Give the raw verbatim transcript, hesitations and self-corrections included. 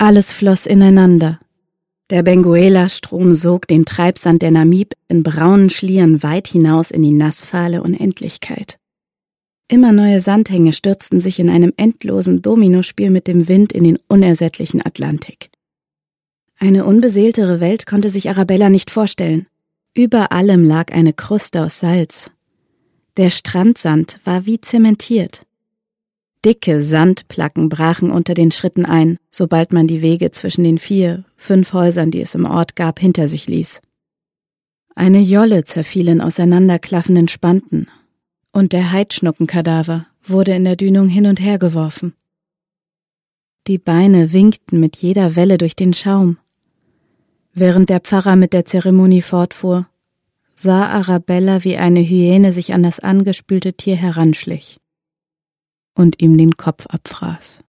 Alles floss ineinander. Der Benguela-Strom sog den Treibsand der Namib in braunen Schlieren weit hinaus in die nassfahle Unendlichkeit. Immer neue Sandhänge stürzten sich in einem endlosen Dominospiel mit dem Wind in den unersättlichen Atlantik. Eine unbeseeltere Welt konnte sich Arabella nicht vorstellen. Über allem lag eine Kruste aus Salz. Der Strandsand war wie zementiert. Dicke Sandplacken brachen unter den Schritten ein, sobald man die Wege zwischen den vier, fünf Häusern, die es im Ort gab, hinter sich ließ. Eine Jolle zerfiel in auseinanderklaffenden Spanten, und der Heidschnuckenkadaver wurde in der Dünung hin und her geworfen. Die Beine winkten mit jeder Welle durch den Schaum. Während der Pfarrer mit der Zeremonie fortfuhr, sah Arabella, wie eine Hyäne sich an das angespülte Tier heranschlich und ihm den Kopf abfraß.